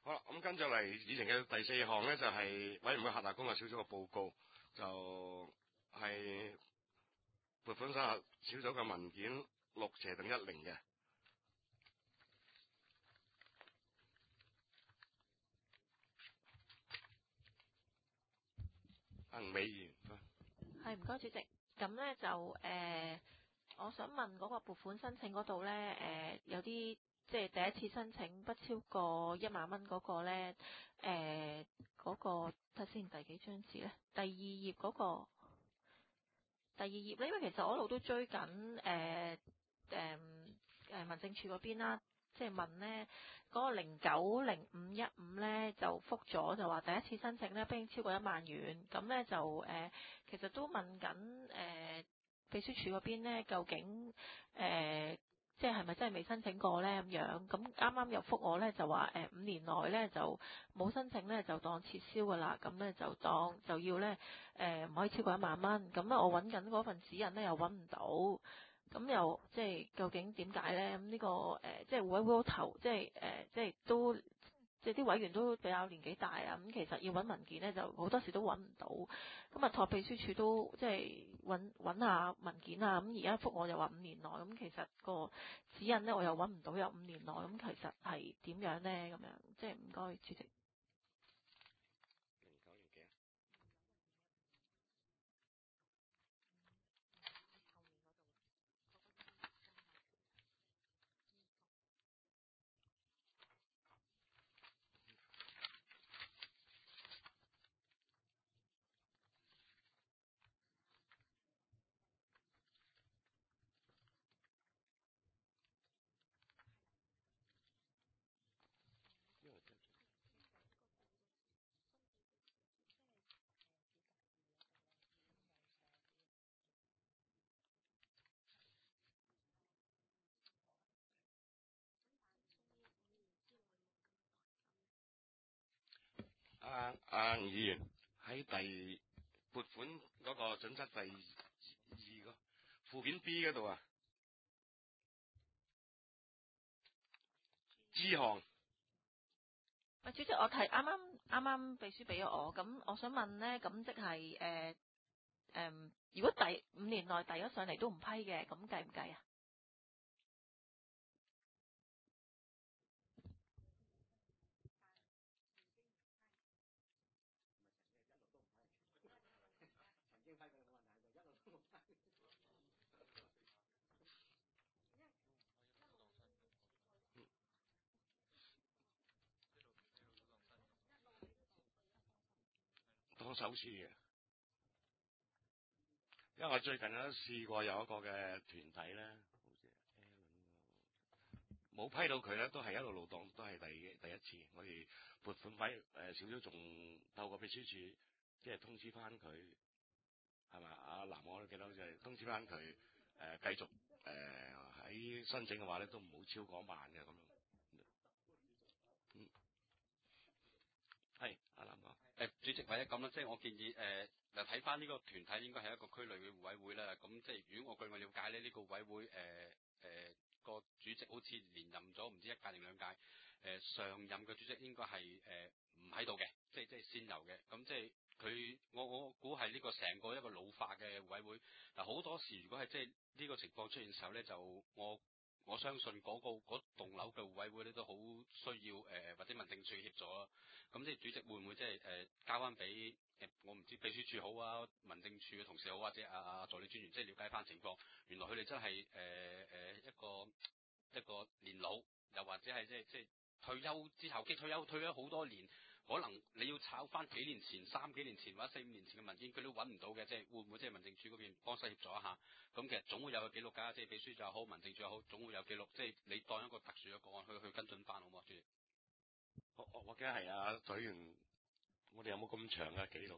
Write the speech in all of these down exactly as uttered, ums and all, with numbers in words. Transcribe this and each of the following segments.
好啦，咁跟住嚟議程嘅第四項咧，就係、是、委員會轄下工作小組嘅報告，就係撥款審核小組嘅文件六斜定一零嘅。阿吳美儀， 係，唔該主席。咁咧就誒、呃，我想問嗰個撥款申請嗰度咧，誒、呃、有啲即係第一次申請不超過一萬蚊嗰個咧，誒、呃、嗰、嗰個睇先第幾張紙咧？第二頁嗰、嗰個第二頁咧，因為其實我一路都追緊誒誒誒民政處嗰邊啦。即係問咧，嗰、那個零九零五一五咧就覆咗，就話第一次申請咧不應超過一萬元。咁咧就誒、呃，其實都問緊誒、呃、秘書處嗰邊咧，究竟誒、呃、即係係咪真係未申請過咧咁樣？咁啱啱又覆我咧，就話誒、呃、五年內咧就冇申請咧就當撤銷㗎啦。咁咧就當就要咧誒唔可以超過一萬蚊。咁咧我揾緊嗰份指引咧又揾唔到。咁又即係究竟點解咧？咁呢、這個誒、呃，即係委會頭，即係誒、呃，即係都即係啲委員都比較年紀大啊。咁其實要揾文件咧，就好多時都揾唔到。咁啊，託秘書處都即係揾揾下文件啊。咁而家覆我又話五年內，咁其實個指引咧我又揾唔到有五年內。咁其實係點樣咧？咁樣即係唔該主席。 零九年幾啊？阿阿吳議員喺第撥款嗰個準則第二個附件 B 嗰度啊，支項。 喂，主席，我提啱啱啱啱秘書俾咗我，咁我想問咧，咁即係誒誒，如果第五年內遞咗上嚟都唔批嘅，咁計唔計啊？ 當首次嘅，因為我最近都試過有一個嘅團體咧，好似冇批到佢咧，都係一路路當都係第第一次。我哋撥款委誒小組仲透過秘書處即係通知翻佢，係咪？阿南我都記得就係通知翻佢誒繼續誒喺、呃、申請嘅話咧，都唔好超過一萬嘅咁樣。嗯，係阿南講。 誒主席或者咁啦，即係我建議誒嗱睇翻呢個團體應該係一個區內嘅互委會啦。咁即係如果我據我了解咧，呢、這個委會誒誒個主席好似連任咗唔知一屆定兩屆，誒、呃、上任嘅主席應該係誒唔喺度嘅，即係即係先由嘅。咁即係佢我我估係呢個成個一個老化嘅互委會。嗱好多時如果係即係呢個情況出現嘅時候咧，就我。我相信嗰、那個嗰棟樓嘅互委會咧都好需要誒、呃、或者民政處協助啦。咁即係主席會唔會即係誒交翻俾誒我唔知秘書處好啊，民政處嘅同事好，或者阿阿助理專員即係了解翻情況。原來佢哋真係誒誒一個一個年老，又或者係即係即係退休之後，即係退休退咗好多年。可能你要抄翻幾年前、三幾年前或者四五年前嘅文件，佢都揾唔到嘅，即係會唔會即係民政處嗰邊幫手協助一下？咁其實總會有個記錄㗎，即係秘書就好，民政處又好，總會有記錄，即係你當一個特殊嘅個案去去跟進翻，好唔好？主席， 我我我記得係啊，隊員，我哋有冇咁長嘅記錄？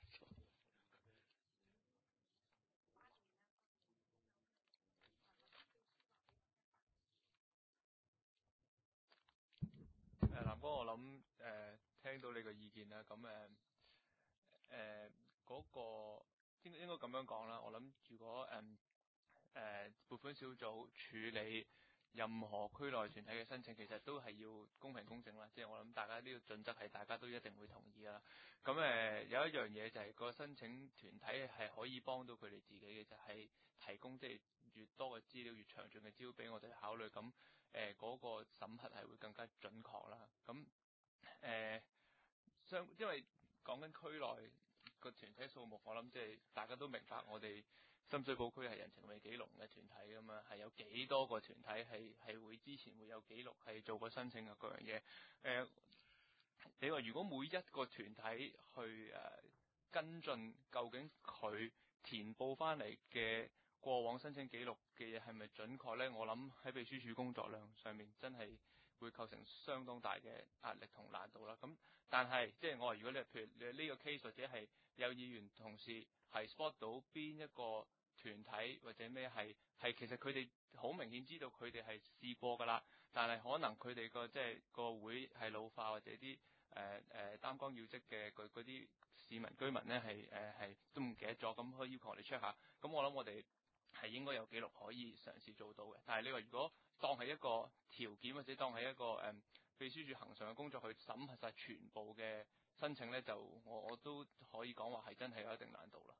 誒南哥，我諗誒、呃、聽到你嘅意見啦，咁誒誒嗰個應應該咁樣講啦。我諗如果誒誒撥款小組處理任何區內團體嘅申請，其實都係要公平公正啦。即係我諗大家呢個準則係大家都一定會同意啦。咁誒、呃、有一樣嘢就係個申請團體係可以幫到佢哋自己嘅，就係、是、提供即係越多嘅資料、越詳盡嘅資料俾我哋考慮。咁誒嗰個審核係會更加準確啦。咁誒相因為講緊區內個團體數目，我諗即係大家都明白，我哋深水埗區係人情味幾濃嘅團體㗎嘛，係有幾多個團體係係會之前會有記錄係做過申請嘅嗰樣嘢。誒、呃，你話如果每一個團體去誒、呃、跟進，究竟佢填報翻嚟嘅過往申請記錄嘅嘢係咪準確呢？我諗喺秘書處工作量上面真係會構成相當大嘅壓力同難度啦。咁但係即係我話，如果你譬如你呢個 case 或者係有議員同事係 spot 到邊一個團體或者咩係係其實佢哋好明顯知道佢哋係試過㗎啦，但係可能佢哋個即係個會係老化或者啲誒誒擔綱要職嘅嗰嗰啲市民居民咧係誒係都唔記得咗，咁可以要求我哋 check 下。咁我諗我哋係應該有記錄可以嘗試做到嘅。但係你話如果當係一個條件或者當係一個誒、呃、秘書處恆常嘅工作去審核晒全部嘅申請咧，就我我都可以講話係真係有一定難度啦。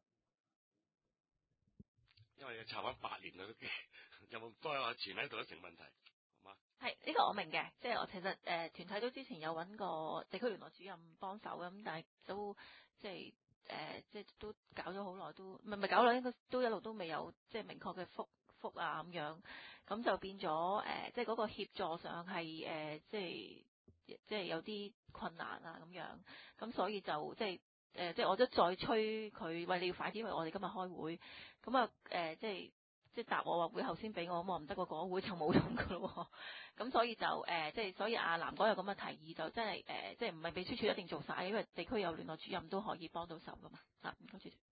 因為要查翻八年啦，都有冇多有錢喺度都成問題，好嘛？ 係呢、這個我明嘅，即係我其實誒、呃、團體都之前有揾過地區聯絡主任幫手咁，但係都即係誒、呃、即係都搞咗好耐，都唔係唔係搞耐，應該都一路都未有即係明確嘅覆覆啊咁樣，咁就變咗誒、呃、即係嗰個協助上係誒、呃、即係即係有啲困難啊咁樣，咁所以就即係。誒、呃，即係我都再催佢，喂，你要快啲，因為我哋今日開會，咁啊，誒，即係即係答我話會後先俾我，咁我唔得個講會就冇用噶咯，咁所以就誒、呃，即係所以阿南哥有咁嘅提議，就真係誒、呃，即係唔係秘書處一定做晒，因為地區有聯絡主任都可以幫到手噶嘛，嚇，唔該主席。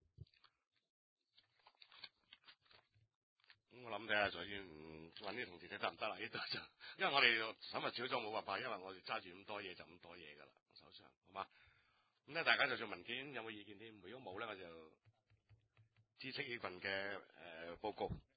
咁我諗睇下再先揾啲同事睇得唔得啦？呢度就，因為我哋審核小組冇辦法，因為我哋揸住咁多嘢就咁多嘢噶啦，手上，好嘛？咁咧，大家就做文件有冇意見添？如果冇咧，我就知悉呢份嘅誒、呃、報告。